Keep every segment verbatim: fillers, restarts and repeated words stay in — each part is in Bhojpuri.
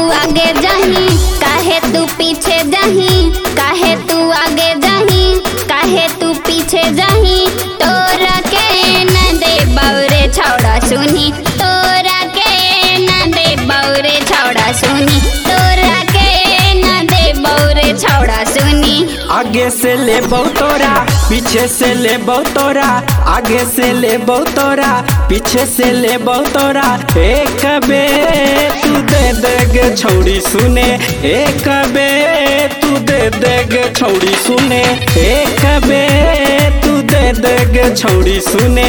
आगे जाही, काहे तू पीछे जाही, काहे तू आगे जाही, काहे तू पीछे जाही। तोरा के न दे बौरे छौड़ा सुनी, तोरा के न दे बौरे छौड़ा सुनी, तोरा के न दे बौरे छौड़ा सुनी। आगे से ले तोरा, पीछे से ले तोरा, आगे से ले तोरा, पीछे से ले तोरा। एक बे तू दे देगे छौड़ी सुने, एक बे तू दे देगे छौड़ी सुने, एक बे तू दे देगे छौड़ी सुने।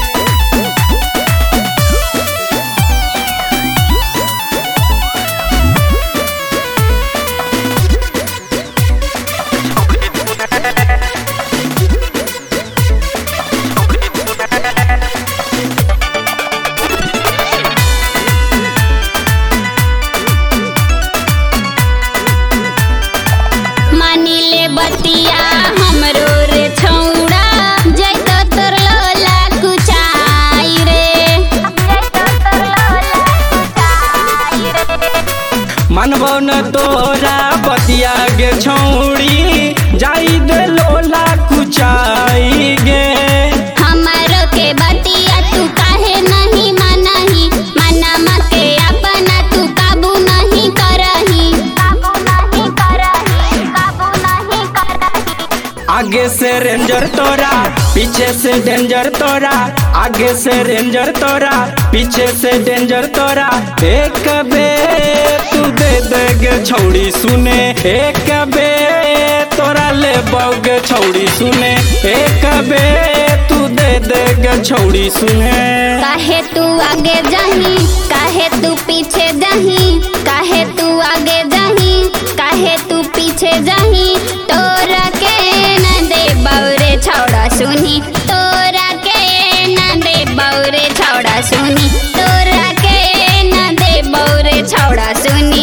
बतिया हमरो रे छौड़ा, जैतो तोर लोला कुचाई रे, जैतो तोर लोला कुचाई रे। मानबो न तोरा बतिया गे छौड़ी, जाई दे लोला कुचाई गे। हमारो के बतिया तू काहे नहीं मानही, मनमा के अपना तू काबू नहीं करही, काबू नहीं करही, काबू नहीं करही। आगे से रेंजर तोरा, पीछे से डेंजर तोरा, आगे से रेंजर तोरा, पीछे से डेंजर तोरा। एक बे तू दे देगे छौड़ी सुने, एक बे तोरा ले बौगे छौड़ी सुने, एक बे तू दे देगे छौड़ी सुने। काहे तू आगे जाही, काहे तू पीछे जाही, काहे तू आगे जाही, काहे तू पीछे जाही। तोरा के न दे बौरे छौड़ा सुनी, तोरा के न दे बौरे छौड़ा सुनी, तोरा के न दे बौरे छौड़ा सुनी।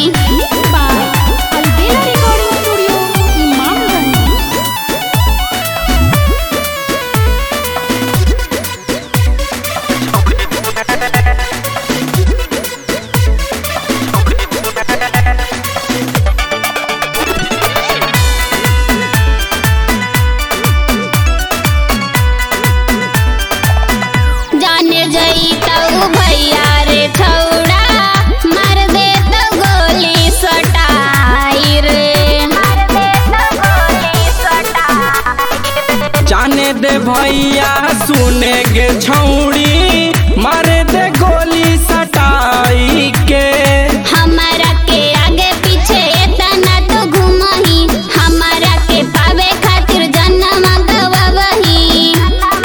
जाने जई तऊ भैया रे छौड़ा, मार दे तो गोली सटाई रे, मार दे तो गोली सटाई। जाने दे भैया सुने गे छौड़ी, मारे दे गोली सटाई के। हमारा के आगे पीछे इतना तो घुमही, हमारा के पावे खातिर जन्म गवावही,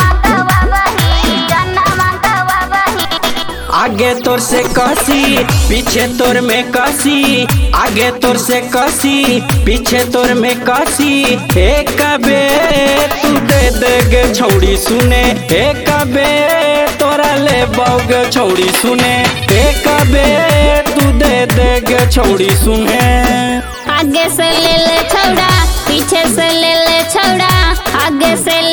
आगे तोर से कसी, पीछे तोर में कसी, आगे तोर से कसी, पीछे तोर में कसी। एक बे तू दे देगे छौड़ी सुने, एक बे तोरा ले बौगे छौड़ी सुने, एक बे तू दे देगे छौड़ी सुने। आगे से ले ले छौड़ा, पीछे से ले ले छौड़ा, आगे से